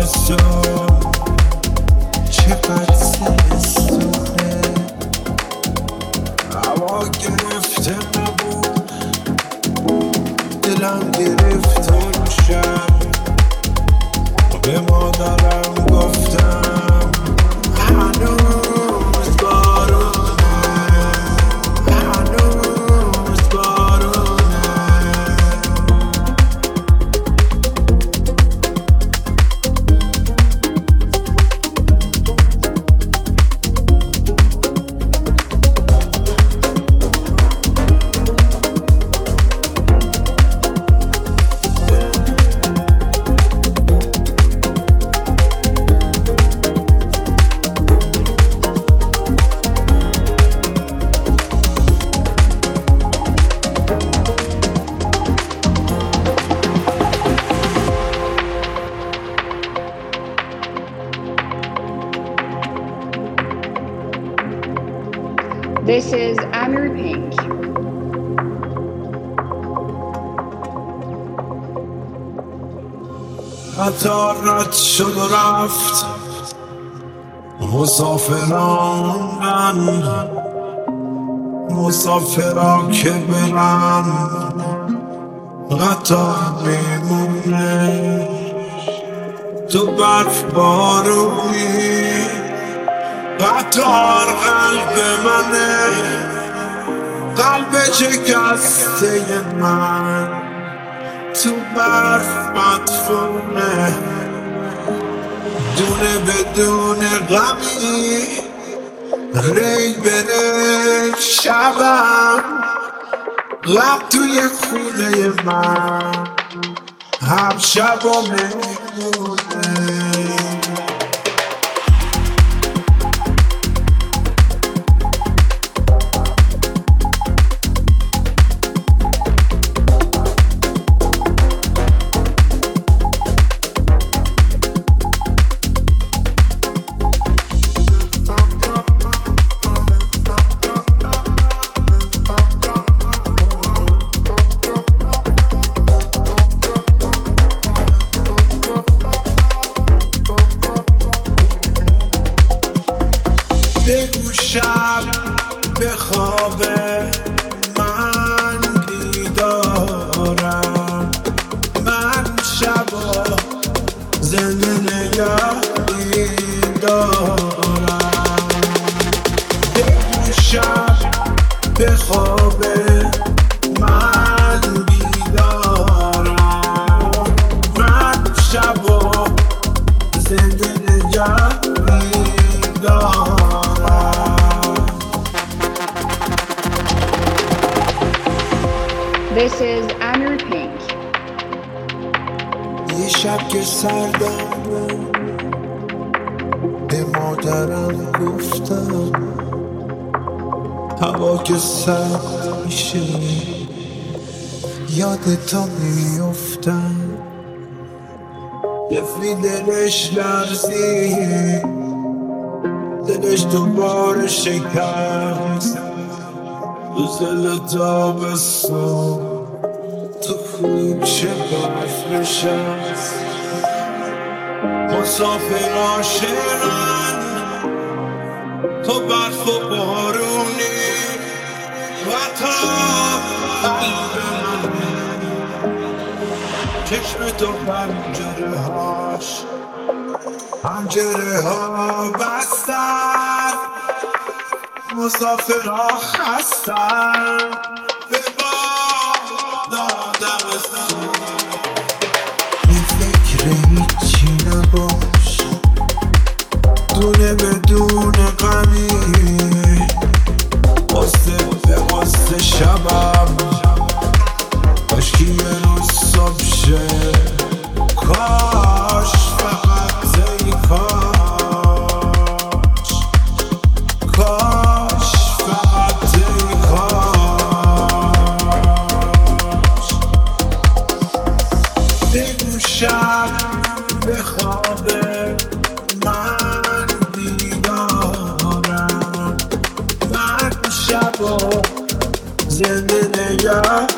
زمستون چقدر زمستونه، هوا گرفته نبود، دلم گرفت اون شب. به مادرم گفتم هنوز بارونه، هنوز بارونه. This is Amir Pink. قطار رد شد و رفت، مسافران مسافرا که برن، قطار میمونه تو برف بارونی. قطار قلب منه، قلب شکسته من تو برف مدفونه. دونه بدون غمی ری بره شبم، غم توی خونه من هر شب و میمونه. بگو شب به خواب من بیدارم، من شبا زنده نگه دارم. بگو شب به خواب من بیدارم، من شبا زنده نگه دارم. This is Amir Pink. یه شب که سردم به مادرم گفتم، هوا که سرد میشه یادتا میفتم. طفلی دلش لرزید، دلش دوباره شکست تو زل تابستون تو کوچه برف نشست. مسافر عاشقن تو برف و بارونی، قطار قلب منه چشم تو پنجره ها بستن، مسافرها خستن به باد دمستان. بی فکر هیچی نباش، دونه بدون غمی، قصه شبم کاشکی یه روز صبح شه. کاش فقط ای کاش، کاش فقط ای کاش. بگو شب به خواب من بیدارم، من شبا زنده نگه